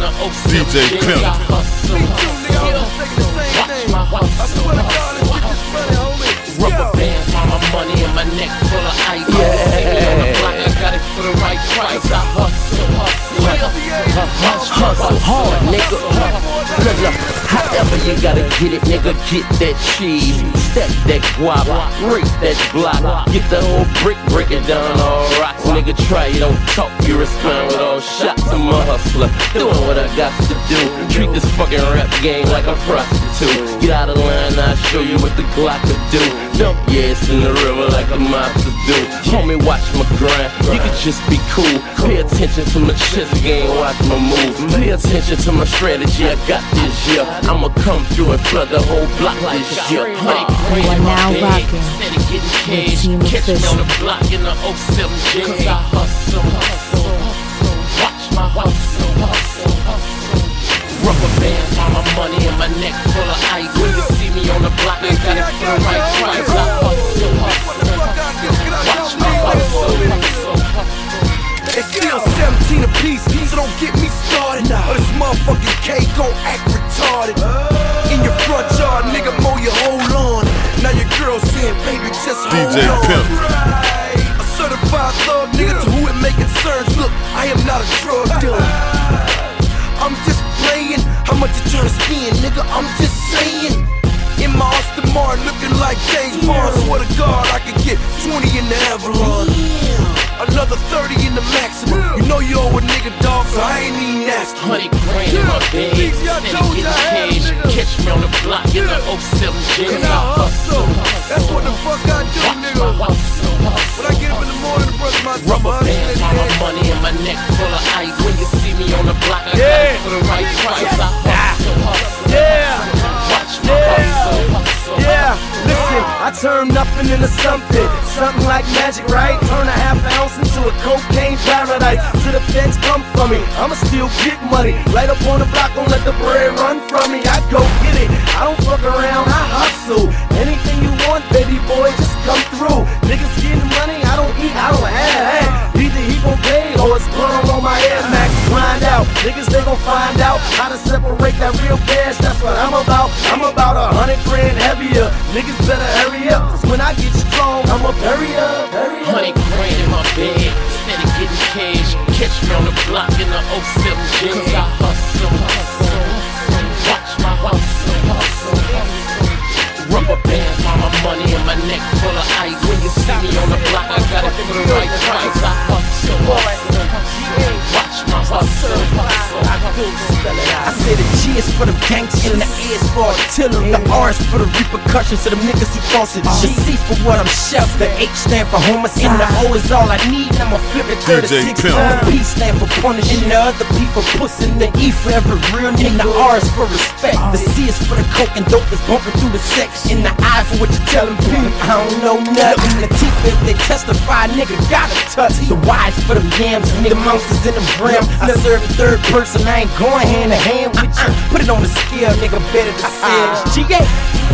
the 07 DJ Pimp. Pimp. Rubber bands on my money and my neck full of ice. See me on the block, I got it for the right price. I hustle hard, nigga. Look, however you gotta get it, nigga, get that cheese. Stack that guava, break that block. Get the whole brick, break it down, all rocks. Nigga, try, you don't talk, you respond with all shots. I'm a hustler, doing what I got to do. Treat this fucking rap game like a prostitute. Get out of line, I'll show you what the Glock could do. Dump your ass in the river like the mobsters do. Homie, watch my grind, you can just be cool. Pay attention to my chess game, watch my moves. Pay attention to my strategy, I got this year. I'ma come through and flood the whole block this year. You are now rocking with Team Catch me on Official. the block in the 07 J. Cause I hustle. Watch my hustle. Rubber bands on my money and my neck full of ice. When you see me on the block, I got it for the right price. I hustle. Watch my hustle. It's still 17 apiece, so don't get me started. Or this motherfucking K gon' act retarded. In your front yard, nigga, mow your whole lawn. Now your girl saying, baby, just hold DJ on. Pimp. A certified thug, nigga, to who it may concern. Look, I am not a drug dealer. I'm just playing. How much you tryna spend, nigga? I'm just saying. In my Austin Martin, looking like James Bond. Swear to God, I could get 20 in the Avalon. Another 30 in the maximum. You know you owe a nigga, dog, so I ain't even asking. 100 grand in my bag, steady getting cash. Catch me on the block in the 07 J. Cause I hustle. That's what the fuck I do, nigga. When I get up in the morning to brush my teeth, Rubber bands on my money and my neck full of ice. When you see me on the block, I got it for the right price. I hustle. Watch my hustle. Yeah, listen, I turn nothing into something. Something like magic, right? Turn a half ounce into a cocaine paradise. Till the feds come for me, I'ma still get money. Right up on the block, don't let the bread run from me. I go get it, I don't fuck around, I hustle. Anything you want, baby boy, just come through. Niggas getting money, I don't eat, I don't have. Either he gon' pay or it's blown on my Air Max. Grind out, niggas they gon' find out how to separate that real cash. That's what I'm about. I'm about 100 grand heavier. Niggas better hurry up, 'cause when I get strong, I'ma bury up. 100 grand in my bag, steady getting cash. Catch me on the block in the 07 J. Cause I hustle. Watch my hustle. Rubber bands on my money and my neck full of ice. When you see me on the block, I got it for the right price. I hustle. Watch my hustle. I say the G is for the gangsters and the A is for artillery. The R is for the repercussions of the niggas who cross it. The C for what I'm chef. The H stand for homicide. And the O is all I need. And I'ma flip it 36 Pimp. times. The P stand for punishing. And the other P for pussy. And the E for every real nigga. And the R is for respect. The C is for the coke and dope that's bumping through the sex. And the I for what you tellin' people. I don't know nothing. The T for if they testify, nigga gotta touch. The Y is for them yams. And nigga monsters in them brim. I serve the third person. I ain't going hand to hand with you. Put it on the scale, nigga, better to sell. G-A.